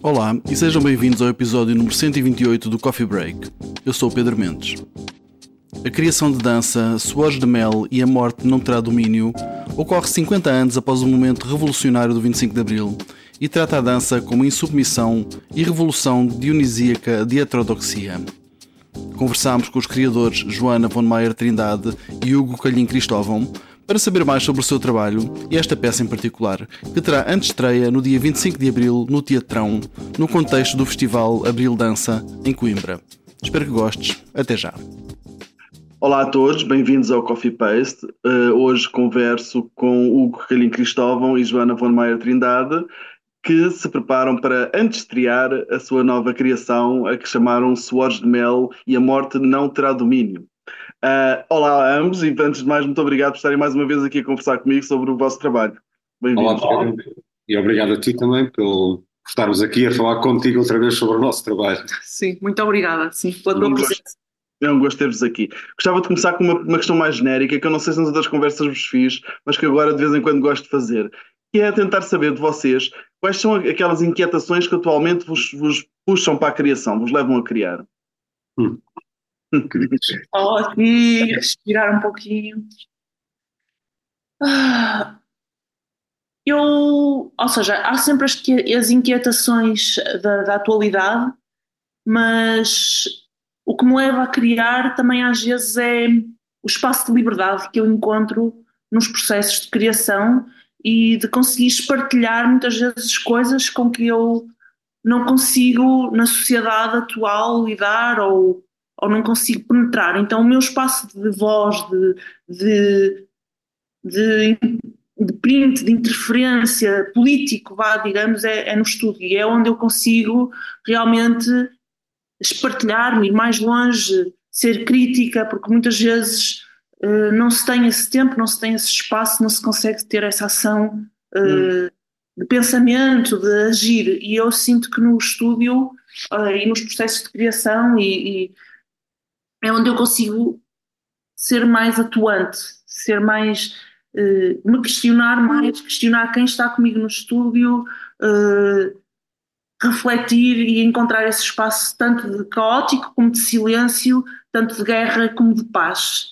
Olá e sejam bem-vindos ao episódio número 128 do Coffee Break. Eu sou o Pedro Mendes. A criação de dança, suores de mel e a morte não terá domínio ocorre 50 anos após o momento revolucionário do 25 de Abril e trata a dança como insubmissão e revolução dionisíaca de heterodoxia. Conversámos com os criadores Joana von Maier Trindade e Hugo Calhin Cristóvão para saber mais sobre o seu trabalho e esta peça em particular, que terá antestreia no dia 25 de Abril no Teatrão, no contexto do Festival Abril Dança, em Coimbra. Espero que gostes. Até já. Olá a todos, bem-vindos ao Coffee Paste. Hoje converso com Hugo Calhin Cristóvão e Joana von Maier Trindade, que se preparam para antestrear a sua nova criação, a que chamaram Suores de Mel e a Morte Não Terá Domínio. Olá a ambos e, antes de mais, muito obrigado por estarem mais uma vez aqui a conversar comigo sobre o vosso trabalho. Bem-vindos. Olá, Pedro. E obrigado a ti também por estarmos aqui a falar contigo outra vez sobre o nosso trabalho. Sim, muito obrigada, sim, pela tua presença. É um gosto ter-vos aqui. Gostava de começar com uma questão mais genérica, que eu não sei se nas outras conversas vos fiz, mas que agora de vez em quando gosto de fazer, que é tentar saber de vocês quais são aquelas inquietações que atualmente vos puxam para a criação, vos levam a criar. Só aqui, respirar um pouquinho. Ou seja, há sempre as inquietações da atualidade, mas o que me leva a criar também às vezes é o espaço de liberdade que eu encontro nos processos de criação e de conseguir partilhar muitas vezes coisas com que eu não consigo na sociedade atual lidar ou não consigo penetrar. Então o meu espaço de voz, de, de print, de interferência político, digamos, é no estúdio, e é onde eu consigo realmente espartilhar-me, ir mais longe, ser crítica, porque muitas vezes não se tem esse tempo, não se tem esse espaço, não se consegue ter essa ação de pensamento, de agir, e eu sinto que no estúdio e nos processos de criação e é onde eu consigo ser mais atuante, ser mais, me questionar mais, questionar quem está comigo no estúdio, refletir e encontrar esse espaço tanto de caótico como de silêncio, tanto de guerra como de paz.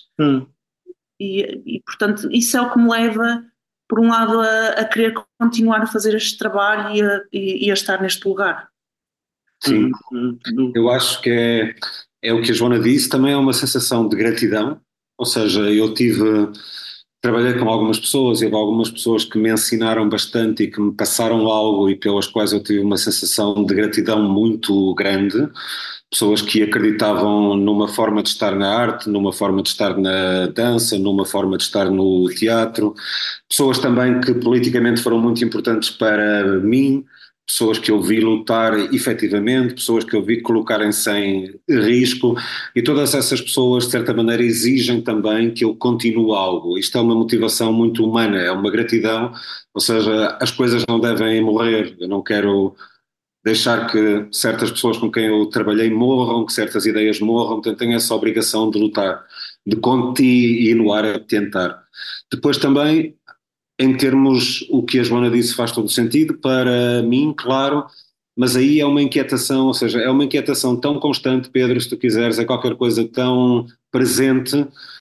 E portanto isso é o que me leva, por um lado, a querer continuar a fazer este trabalho e a estar neste lugar. Sim, eu acho que é o que a Joana disse, também é uma sensação de gratidão, ou seja, trabalhei com algumas pessoas e houve algumas pessoas que me ensinaram bastante e que me passaram algo e pelas quais eu tive uma sensação de gratidão muito grande, pessoas que acreditavam numa forma de estar na arte, numa forma de estar na dança, numa forma de estar no teatro, pessoas também que politicamente foram muito importantes para mim, pessoas que eu vi lutar efetivamente, pessoas que eu vi colocarem-se em risco, e todas essas pessoas de certa maneira exigem também que eu continue algo. Isto é uma motivação muito humana, é uma gratidão, ou seja, as coisas não devem morrer, eu não quero deixar que certas pessoas com quem eu trabalhei morram, que certas ideias morram, portanto tenho essa obrigação de lutar, de continuar a tentar. Depois também, em termos, o que a Joana disse faz todo o sentido, para mim, claro, mas aí é uma inquietação, ou seja, é uma inquietação tão constante, Pedro, se tu quiseres, é qualquer coisa tão presente,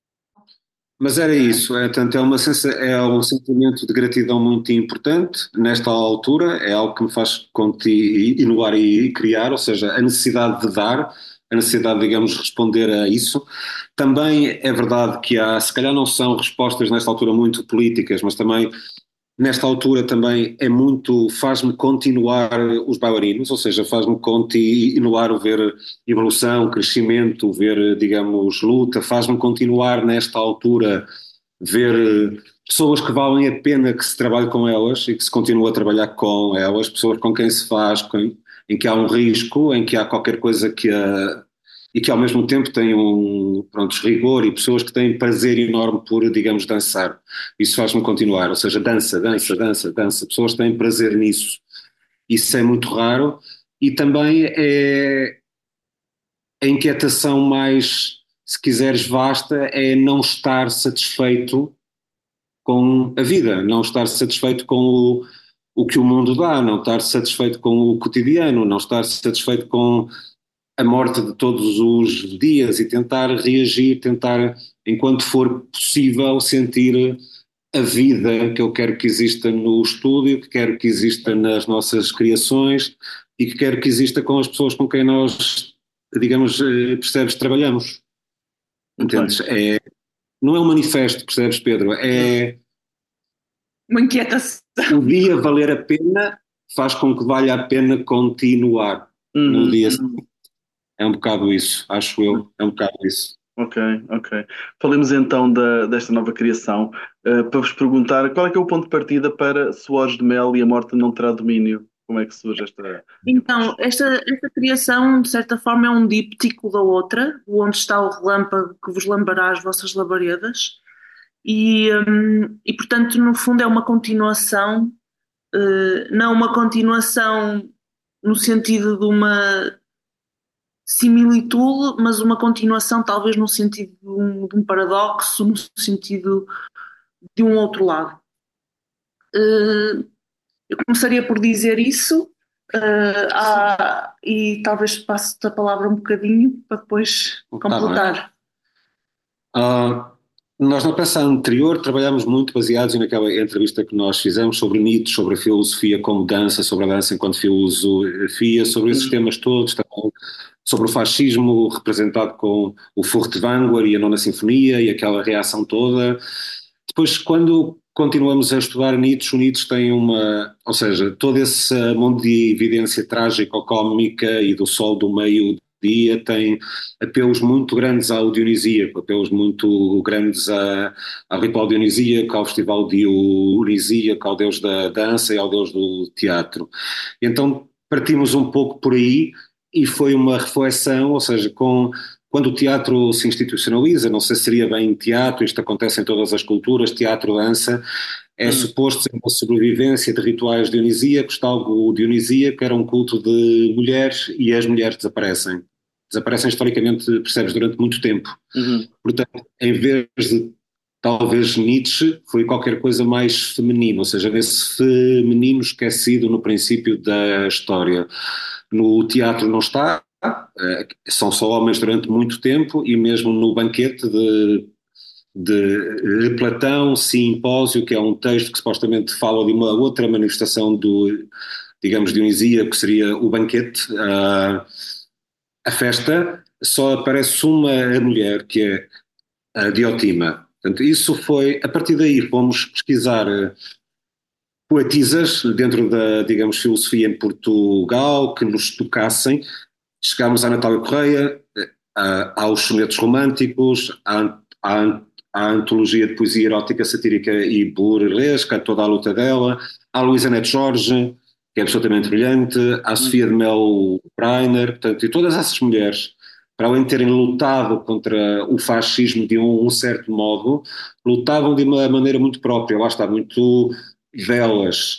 mas era isso, portanto, é um sentimento de gratidão muito importante nesta altura, é algo que me faz continuar e criar, ou seja, a necessidade de dar, a necessidade, digamos, responder a isso. Também é verdade que se calhar não são respostas nesta altura muito políticas, mas também nesta altura também faz-me continuar os bailarinos, ou seja, faz-me continuar o ver evolução, crescimento, ver, digamos, luta, faz-me continuar nesta altura ver pessoas que valem a pena que se trabalhe com elas e que se continue a trabalhar com elas, pessoas com quem se faz, em que há um risco, em que há qualquer coisa e que ao mesmo tempo têm rigor, e pessoas que têm prazer enorme por, digamos, dançar. Isso faz-me continuar, ou seja, dança, pessoas que têm prazer nisso. Isso é muito raro, e também é a inquietação mais, se quiseres, vasta, é não estar satisfeito com a vida, não estar satisfeito com o que o mundo dá, não estar satisfeito com o cotidiano, não estar satisfeito com a morte de todos os dias e tentar reagir, tentar, enquanto for possível, sentir a vida que eu quero que exista no estúdio, que quero que exista nas nossas criações e que quero que exista com as pessoas com quem nós, digamos, percebes, trabalhamos. Entendes? Não é um manifesto, percebes, Pedro? É uma inquietação. o dia valer a pena faz com que valha a pena continuar no dia seguinte. É um bocado isso, acho eu, é um bocado isso. Ok. Falemos então desta nova criação, para vos perguntar qual é que é o ponto de partida para Suores de Mel e a Morte Não Terá Domínio? Como é que surge esta... Então, esta criação, de certa forma, é um díptico da outra, onde está o relâmpago que vos lambará as vossas labaredas, portanto, no fundo, é uma continuação, não uma continuação no sentido de uma similitude, mas uma continuação, talvez, no sentido de um paradoxo, no sentido de um outro lado. Eu começaria por dizer isso. E talvez passe-te a palavra um bocadinho para depois completar. Nós na peça anterior trabalhámos muito baseados naquela entrevista que nós fizemos sobre Nietzsche, sobre a filosofia como dança, sobre a dança enquanto filosofia, sobre esses temas todos, também sobre o fascismo representado com o Furtwängler e a Nona Sinfonia e aquela reação toda. Depois, quando continuamos a estudar Nietzsche, o Nietzsche tem ou seja, todo esse mundo de evidência trágico-cómica e do sol do meio-dia tem apelos muito grandes ao dionisíaco, apelos muito grandes ao ritual dionisíaco, ao festival dionisíaco, ao deus da dança e ao deus do teatro. Então partimos um pouco por aí e foi uma reflexão, ou seja, quando o teatro se institucionaliza, não sei se seria bem teatro, isto acontece em todas as culturas, teatro, dança, é suposto ser uma sobrevivência de rituais dionisíacos, tal que o dionisíaco era um culto de mulheres e as mulheres desaparecem. Desaparecem historicamente, percebes, durante muito tempo. Portanto, em vez de talvez Nietzsche, foi qualquer coisa mais feminino, ou seja, nesse feminino esquecido no princípio da história. No teatro não está, são só homens durante muito tempo e mesmo no banquete de Platão, Simpósio, que é um texto que supostamente fala de uma outra manifestação digamos, Dionisíaco, que seria o banquete, a festa, só aparece uma mulher, que é a Diotima. Portanto, isso foi, a partir daí fomos pesquisar poetisas dentro da, digamos, filosofia em Portugal, que nos tocassem. Chegámos à Natália Correia, aos sonetos românticos, à antologia de poesia erótica, satírica e burlesca, toda a luta dela, à Luísa Neto Jorge, que é absolutamente brilhante, à Sofia de Mel Breiner, portanto, e todas essas mulheres, para além de terem lutado contra o fascismo de um certo modo, lutavam de uma maneira muito própria, lá está, muito velas.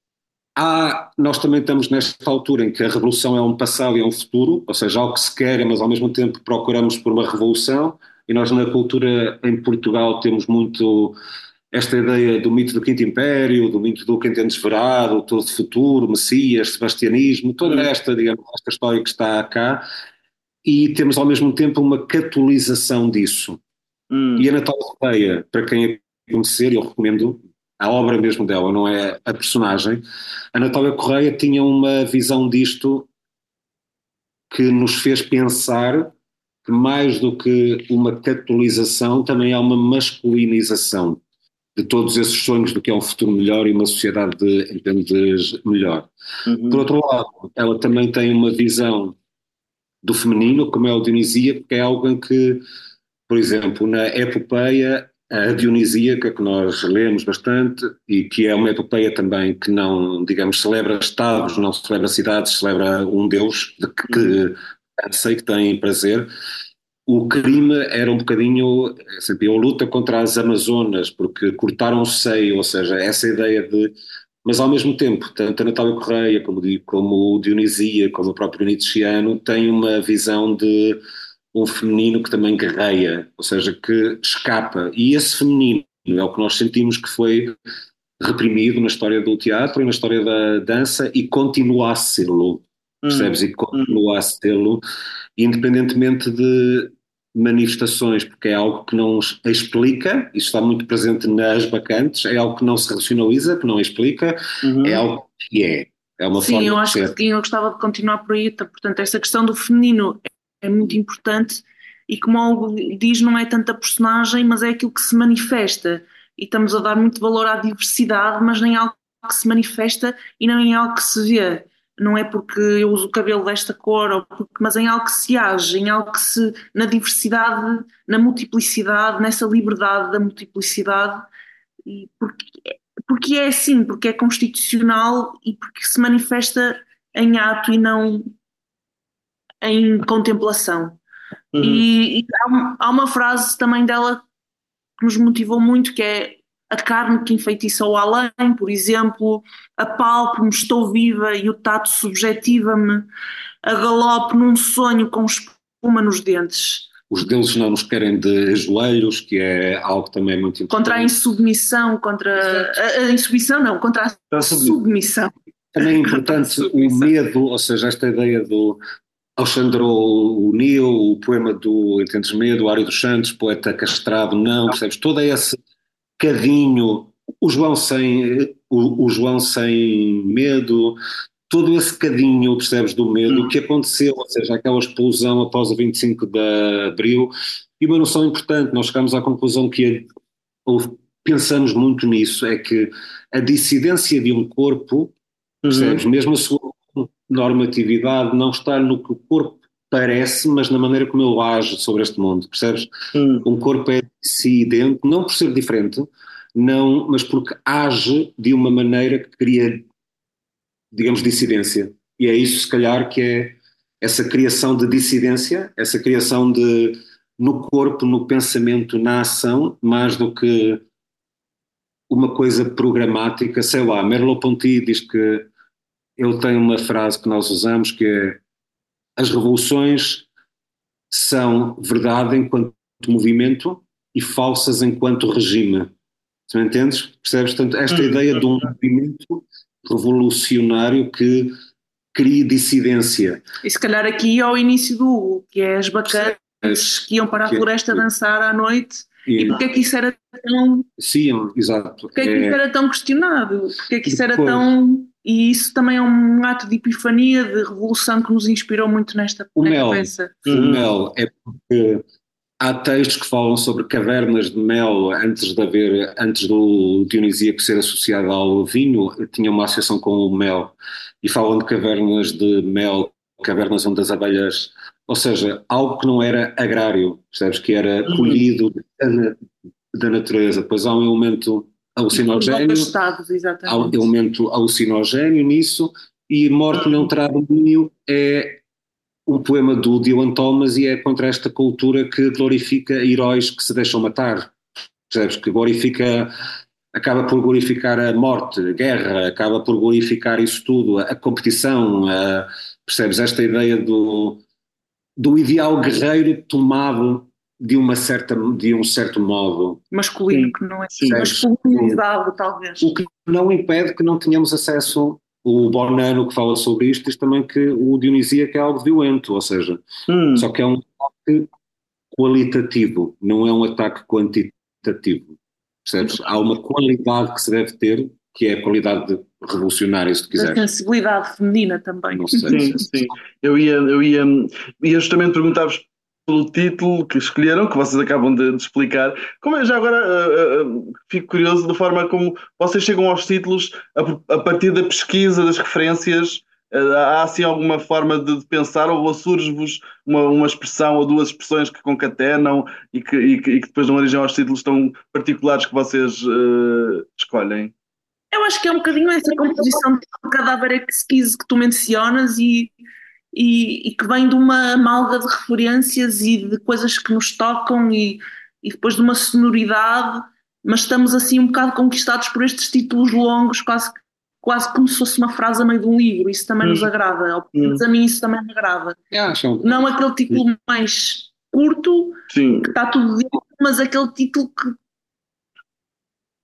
Nós também estamos nesta altura em que a revolução é um passado e é um futuro, ou seja, algo que se quer, mas ao mesmo tempo procuramos por uma revolução, e nós na cultura em Portugal temos muito esta ideia do mito do Quinto Império, do mito do Quem Tem Desverado, todo futuro, Messias, Sebastianismo, toda esta, digamos, esta história que está cá, e temos ao mesmo tempo uma catolização disso. E a Natália Correia, para quem a conhecer, eu recomendo a obra mesmo dela, não é a personagem. A Natália Correia tinha uma visão disto que nos fez pensar que mais do que uma catolização também há uma masculinização de todos esses sonhos do que é um futuro melhor e uma sociedade melhor. Por outro lado, ela também tem uma visão do feminino, como é o Dionisíaco, que é algo em que, por exemplo, na epopeia, a Dionisíaca, que nós lemos bastante, e que é uma epopeia também que não, digamos, celebra estados, não celebra cidades, celebra um deus que dança e que tem prazer. O crime era um bocadinho, sempre a luta contra as Amazonas, porque cortaram o seio, ou seja, essa ideia de... Mas ao mesmo tempo, tanto a Natália Correia como o Dionisia, como o próprio Nietzscheano, têm uma visão de um feminino que também guerreia, ou seja, que escapa. E esse feminino é o que nós sentimos que foi reprimido na história do teatro e na história da dança e continua a sê-lo, percebes? E continua a sê-lo, independentemente de manifestações, porque é algo que não explica, isso está muito presente nas bacantes, é algo que não se racionaliza, que não explica, é algo que é uma Sim, forma eu de acho ser. que eu gostava de continuar por aí, portanto, essa questão do feminino é muito importante e, como algo diz, não é tanto a personagem, mas é aquilo que se manifesta. E estamos a dar muito valor à diversidade, mas nem algo que se manifesta e não em algo que se vê. Não é porque eu uso o cabelo desta cor, mas em algo que se age, em algo que se, na diversidade, na multiplicidade, nessa liberdade da multiplicidade, e porque é assim, porque é constitucional e porque se manifesta em ato e não em contemplação. E há uma frase também dela que nos motivou muito, que é: a carne que enfeitiça o além, por exemplo, apalpo-me, estou viva e o tato subjetiva-me, a galope num sonho com espuma nos dentes. Os deuses não nos querem de joelhos, que é algo também muito importante. Contra a insubmissão, contra a insubmissão não, contra a submissão. Também é importante o medo, ou seja, esta ideia do Alexandre O'Neill, o poema do Entendes Medo, o Ário dos Santos, poeta castrado, não, percebes? Todo esse cadinho, o João sem medo, todo esse cadinho, percebes, do medo que aconteceu, ou seja, aquela explosão após o 25 de Abril, e uma noção importante, nós chegamos à conclusão que, ou pensamos muito nisso, é que a dissidência de um corpo, percebes, mesmo a sua normatividade não está no que o corpo parece, mas na maneira como ele age sobre este mundo, percebes? Um corpo é dissidente, não por ser diferente, não, mas porque age de uma maneira que cria, digamos, dissidência. E é isso, se calhar, que é essa criação de dissidência, essa criação de, no corpo, no pensamento, na ação, mais do que uma coisa programática, sei lá. Merleau-Ponty diz que ele tem uma frase que nós usamos que é: as revoluções são verdade enquanto movimento e falsas enquanto regime. Tu me entendes? Percebes? Portanto, esta ideia de um movimento revolucionário que cria dissidência. E se calhar aqui ao início do Hugo, que é as bacanas que iam para a floresta dançar à noite, e porque é que isso era tão... Sim, exato. Porque é que isso era tão questionado? Porque é que isso era Depois, tão... E isso também é um ato de epifania, de revolução que nos inspirou muito nesta peça. O mel é porque há textos que falam sobre cavernas de mel antes do Dionisíaco ser associado ao vinho, tinha uma associação com o mel, e falam de cavernas de mel, cavernas onde as abelhas, ou seja, algo que não era agrário, percebes, que era colhido da natureza. Depois há um elemento alucinogéneo, há um elemento alucinogéneo nisso, e Morte Não Terá Domínio é um poema do Dylan Thomas e é contra esta cultura que glorifica heróis que se deixam matar, percebes? Que glorifica, acaba por glorificar a morte, a guerra, acaba por glorificar isso tudo, a competição, percebes? Esta ideia do ideal guerreiro tomado de um certo modo. Masculino, que não é masculinizado, talvez. O que não impede que não tenhamos acesso. O Bonanno, que fala sobre isto, diz também que o Dionisíaco é algo violento, ou seja, só que é um ataque qualitativo, não é um ataque quantitativo, percebes? Há uma qualidade que se deve ter, que é a qualidade revolucionária, se tu quiseres. A sensibilidade feminina também. Não sei. Sim. Eu ia justamente perguntar-vos pelo título que escolheram, que vocês acabam de explicar. Como é, já agora fico curioso da forma como vocês chegam aos títulos a partir da pesquisa, das referências. Há assim alguma forma de pensar, ou surge-vos uma expressão ou duas expressões que concatenam e que depois dão origem aos títulos tão particulares que vocês escolhem? Eu acho que é um bocadinho essa composição de cadáver exquisito que tu mencionas e que vem de uma malga de referências e de coisas que nos tocam e depois de uma sonoridade, mas estamos assim um bocado conquistados por estes títulos longos, quase como se fosse uma frase a meio de um livro. Isso também nos agrada, ou pelo menos a mim isso também me agrada. Não aquele título mais curto, que está tudo dentro, mas aquele título que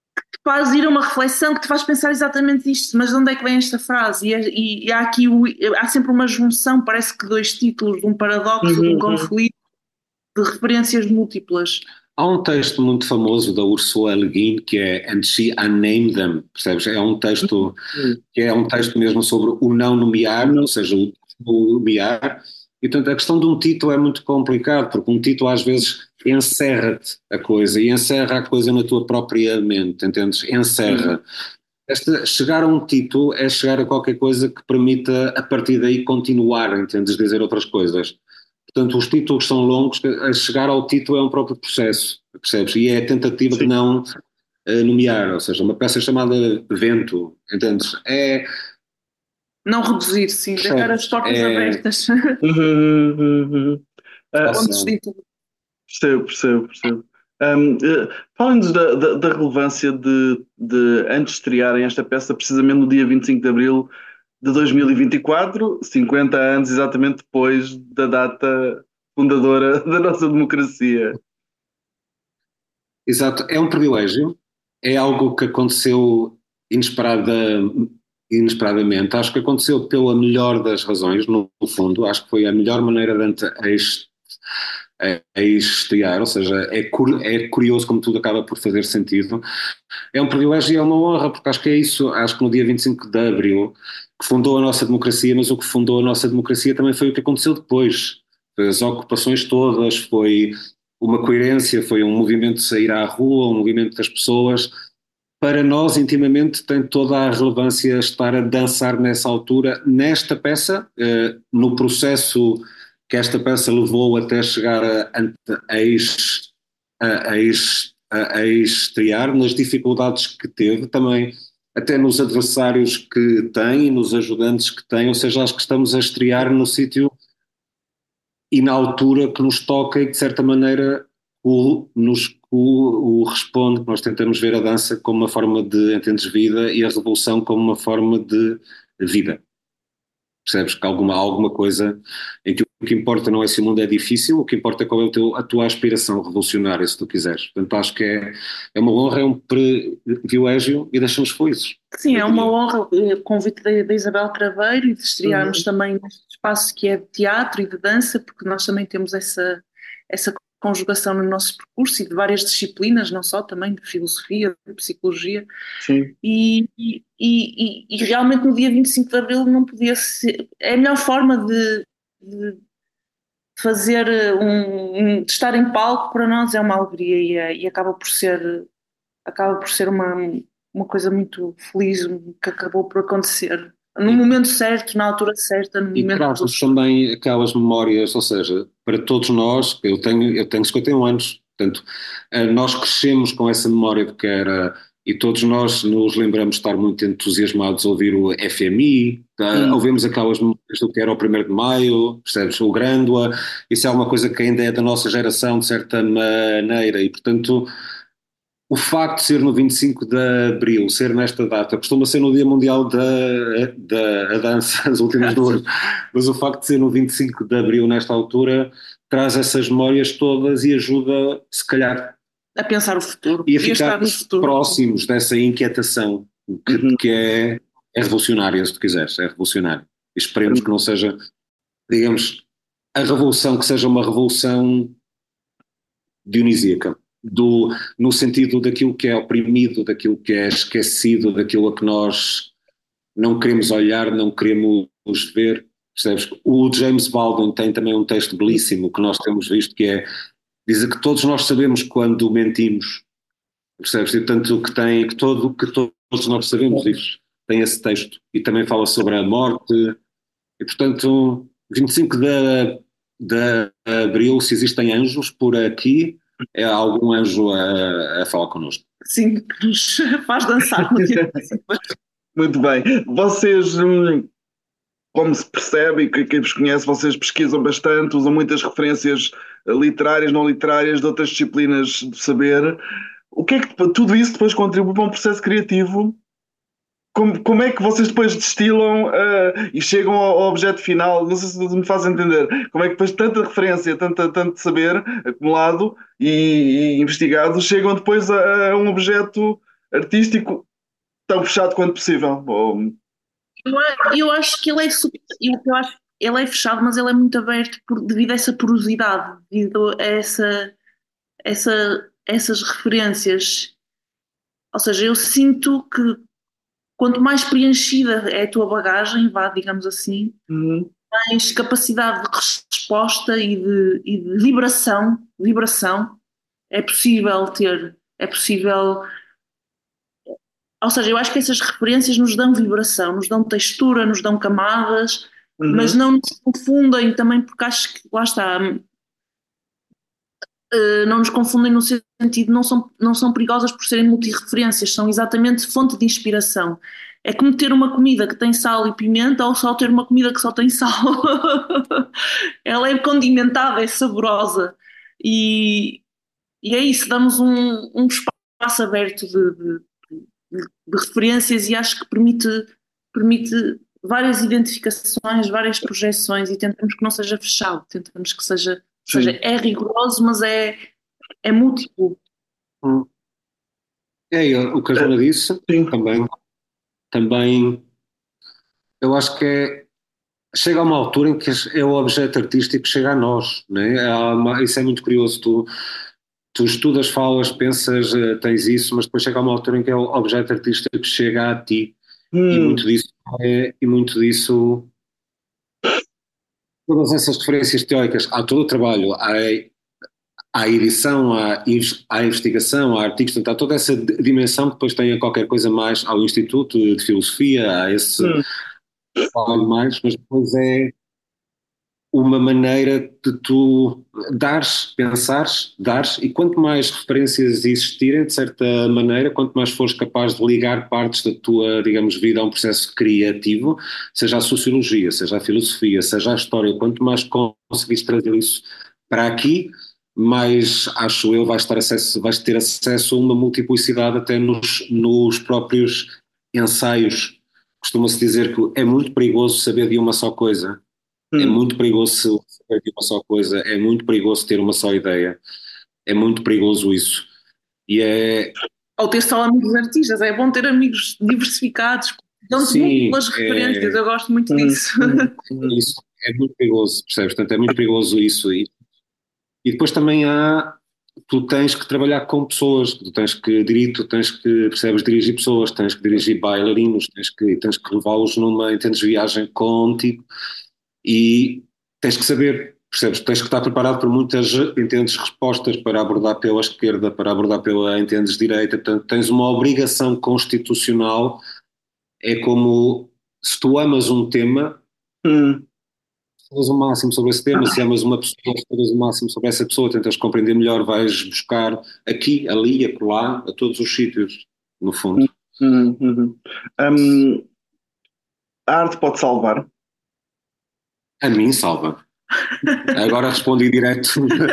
faz ir a uma reflexão que te faz pensar exatamente isto, mas de onde é que vem esta frase? E há aqui há sempre uma junção, parece que dois títulos, de um paradoxo, de um conflito, de referências múltiplas. Há um texto muito famoso da Ursula Le Guin que é And She Unnamed Them, percebes? É um texto que é um texto mesmo sobre o não nomear, ou seja, o nomear. E, portanto, a questão de um título é muito complicado, porque um título às vezes encerra-te a coisa e encerra a coisa na tua própria mente, entendes? Encerra. Chegar a um título é chegar a qualquer coisa que permita a partir daí continuar, entendes? Dizer outras coisas. Portanto, os títulos são longos, a chegar ao título é um próprio processo, percebes? E é a tentativa de não nomear, ou seja, uma peça chamada Vento, entendes? Não reduzir, sim, deixar as portas abertas. Percebo. Falem-nos da relevância de antes de estrearem esta peça, precisamente no dia 25 de Abril de 2024, 50 anos exatamente depois da data fundadora da nossa democracia. Exato, é um privilégio, é algo que aconteceu inesperadamente, acho que aconteceu pela melhor das razões, no fundo, acho que foi a melhor maneira de estrear, ou seja, é curioso como tudo acaba por fazer sentido. É um privilégio e é uma honra, porque acho que é isso, acho que no dia 25 de Abril, que fundou a nossa democracia, mas o que fundou a nossa democracia também foi o que aconteceu depois, as ocupações todas, foi uma coerência, foi um movimento de sair à rua, um movimento das pessoas. Para nós, intimamente, tem toda a relevância estar a dançar nessa altura, nesta peça, no processo que esta peça levou até chegar a estrear, nas dificuldades que teve, também até nos adversários que tem e nos ajudantes que tem, ou seja, acho que estamos a estrear no sítio e na altura que nos toca e que de certa maneira o responde, que nós tentamos ver a dança como uma forma de entendes vida e a revolução como uma forma de vida. Percebes que alguma coisa em que o que importa não é se o mundo é difícil, o que importa é qual é a tua aspiração revolucionária, se tu quiseres. Portanto, acho que é uma honra, é um privilégio e deixamos felizes. Sim, é uma honra o convite da Isabel Craveiro e de estrearmos também neste espaço que é de teatro e de dança, porque nós também temos essa conjugação no nosso percurso e de várias disciplinas, não só também de filosofia, de psicologia. Sim. E realmente no dia 25 de Abril não podia ser. É a melhor forma de fazer de estar em palco para nós é uma alegria e acaba por ser uma coisa muito feliz que acabou por acontecer no momento certo, na altura certa, no momento. E traz-nos também aquelas memórias, ou seja, para todos nós, eu tenho 51 anos, portanto, nós crescemos com essa memória de que era, e todos nós nos lembramos de estar muito entusiasmados a ouvir o FMI, ouvimos aquelas memórias do que era o 1º de Maio, percebes, o Grândola, isso é uma coisa que ainda é da nossa geração, de certa maneira, e portanto o facto de ser no 25 de Abril, ser nesta data, costuma ser no Dia Mundial da Dança, as últimas duas, mas o facto de ser no 25 de Abril, nesta altura, traz essas memórias todas e ajuda, se calhar, a pensar o futuro e a ficar próximos dessa inquietação que é revolucionária, se tu quiseres, é revolucionária. E esperemos que não seja, digamos, a revolução, que seja uma revolução dionisíaca. No sentido daquilo que é oprimido, daquilo que é esquecido, daquilo a que nós não queremos olhar, não queremos ver, percebes? O James Baldwin tem também um texto belíssimo que nós temos visto, que diz que todos nós sabemos quando mentimos, percebes? E tanto que todos nós sabemos isso, tem esse texto, e também fala sobre a morte, e portanto, 25 de Abril, se existem anjos por aqui, é algum anjo a falar connosco. Sim, que nos faz dançar. Muito bem. Vocês, como se percebe e quem vos conhece, vocês pesquisam bastante, usam muitas referências literárias, não literárias, de outras disciplinas de saber. O que é que tudo isso depois contribui para um processo criativo? Como é que vocês depois destilam e chegam ao objeto final? Não sei se me fazem entender. Como é que depois tanta referência, tanto saber acumulado e investigado chegam depois a um objeto artístico tão fechado quanto possível. Eu acho que ele é super, eu acho que ele é fechado, mas ele é muito aberto devido a essa porosidade, devido a essas referências. Ou seja, eu sinto que quanto mais preenchida é a tua bagagem, vá, digamos assim, Uhum. mais capacidade de resposta e de vibração é possível ter. É possível. Ou seja, eu acho que essas referências nos dão vibração, nos dão textura, nos dão camadas, mas Uhum. não nos confundem também, porque acho que, lá está, não nos confundem no sentido, não são perigosas por serem multirreferências, são exatamente fonte de inspiração. É como ter uma comida que tem sal e pimenta ou só ter uma comida que só tem sal. Ela é condimentada, é saborosa. E, e é isso, damos um espaço aberto de referências e acho que permite várias identificações, várias projeções e tentamos que não seja fechado, tentamos que seja, ou seja, Sim. é rigoroso, mas é múltiplo. Hum. O que a Joana disse, Sim. também eu acho que chega a uma altura em que é o objeto artístico que chega a nós, né? Isso é muito curioso, tu estudas, falas, pensas, tens isso, mas depois chega a uma altura em que é o objeto artístico que chega a ti, e Hum. muito disso, todas essas referências teóricas, há todo o trabalho, há edição, há investigação, há artigos, portanto, há toda essa dimensão que depois tem a qualquer coisa mais ao Instituto de Filosofia, há esse Hum. trabalho mais, mas depois é uma maneira de tu dares, e quanto mais referências existirem, de certa maneira, quanto mais fores capaz de ligar partes da tua, digamos, vida a um processo criativo, seja a sociologia, seja a filosofia, seja a história, quanto mais conseguires trazer isso para aqui, mais, acho eu, vais ter acesso a uma multiplicidade até nos próprios ensaios. Costuma-se dizer que é muito perigoso saber de uma só coisa. É Hum. muito perigoso saber de uma só coisa, é muito perigoso ter uma só ideia, é muito perigoso isso. E Ou ter só amigos artistas, é bom ter amigos diversificados, dão-te sim, múltiplas referências, eu gosto muito disso. isso é muito perigoso, percebes? Portanto, é muito perigoso isso. E depois também tu tens que trabalhar com pessoas, percebes, dirigir pessoas, tens que dirigir bailarinos, tens que levá-los entendes, viagem contigo. E tens que saber, percebes? Tens que estar preparado por muitas, entendes, respostas para abordar pela esquerda, para abordar pela, entendes, direita. Portanto, tens uma obrigação constitucional. É como se tu amas um tema, Hum. falas o máximo sobre esse tema. Se amas uma pessoa, falas o máximo sobre essa pessoa, tentas compreender melhor, vais buscar aqui, ali, acolá, a todos os sítios, no fundo. A arte pode salvar. A mim salva. Agora respondi direto.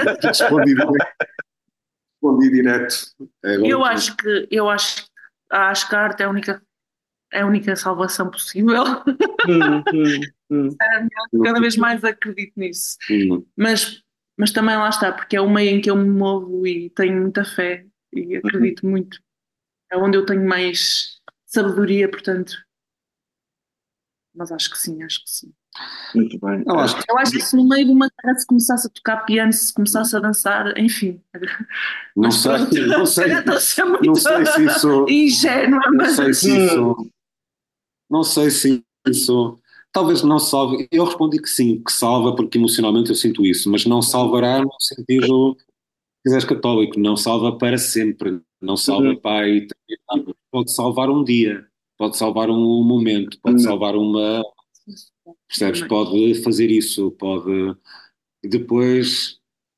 Respondi direto. Eu acho que a arte é a única salvação possível. Cada vez mais acredito nisso. Mas também lá está, porque é o meio em que eu me movo e tenho muita fé e acredito muito. É onde eu tenho mais sabedoria, portanto. Mas acho que sim, acho que sim. Muito bem. Eu acho que se no meio de uma guerra se começasse a tocar piano, se começasse a dançar, enfim. Não Mas sei, pronto, não sei, estou a ser muito não sei se isso, ingênua, não mas sei se isso, não sei se isso, talvez não salve. Eu respondi que sim, que salva, porque emocionalmente eu sinto isso, mas não salvará no sentido, se quiseres católico, não salva para sempre, não salva para a eternidade. Pode salvar um dia, pode salvar um momento, pode salvar percebes? Pode fazer isso, pode. Depois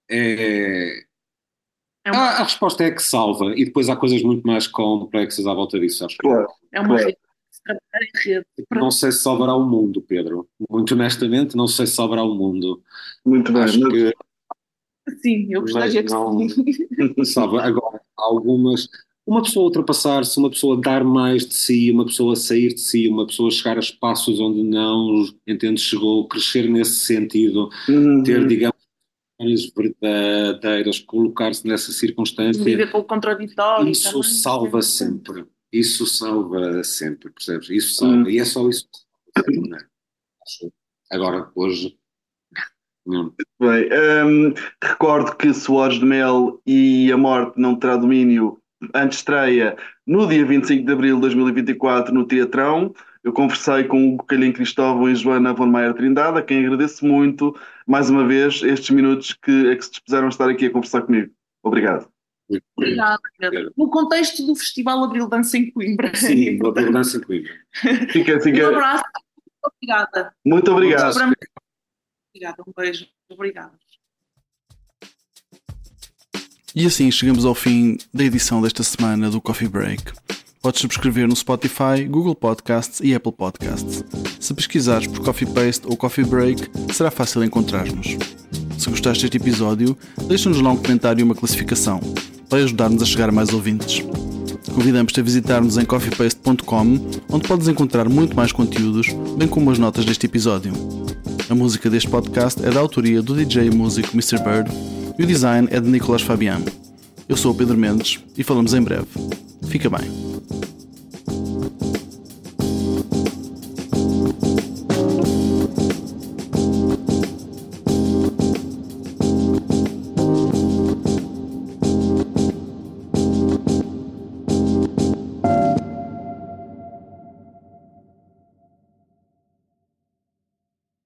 a resposta é que salva, e depois há coisas muito mais complexas à volta disso, sabes? Claro. é uma rede, trabalhar em rede. Não sei se salvará o mundo, Pedro. Muito honestamente, não sei se salvará o mundo. Muito bem. Acho que Sim, eu gostaria que não sim. salva. Agora, há algumas. Uma pessoa ultrapassar-se, uma pessoa dar mais de si, uma pessoa sair de si, uma pessoa chegar a espaços onde não, entende, chegou, crescer nesse sentido, ter, digamos, Histórias verdadeiras, colocar-se nessa circunstância, Viver com o contraditório isso também. salva sempre. Isso salva sempre, percebes? Isso salva. E é só isso que salva sempre, não é? Agora, hoje, não. Bem, recordo que Suores de Mel e A Morte Não Terá Domínio, antestreia no dia 25 de abril de 2024 no Teatrão. Eu conversei com o Calhem Cristóvão e Joana von Maier Trindade, a quem agradeço muito, mais uma vez, estes minutos que se dispuseram a estar aqui a conversar comigo. Obrigado. Obrigada, Pedro. No contexto do Festival Abril Dança em Coimbra. Sim, do Abril Dança em Coimbra. Um abraço. Obrigada. Muito obrigado. Obrigada, um beijo. Obrigada. E assim chegamos ao fim da edição desta semana do Coffee Break. Podes subscrever no Spotify, Google Podcasts e Apple Podcasts. Se pesquisares por Coffee Paste ou Coffee Break, será fácil encontrar-nos. Se gostaste deste episódio, deixa-nos lá um comentário e uma classificação. Vai ajudar-nos a chegar a mais ouvintes. Convidamos-te a visitar-nos em coffeepaste.com, onde podes encontrar muito mais conteúdos, bem como as notas deste episódio. A música deste podcast é da autoria do DJ e músico Mr. Bird e o design é de Nicolas Fabian. Eu sou o Pedro Mendes e falamos em breve. Fica bem.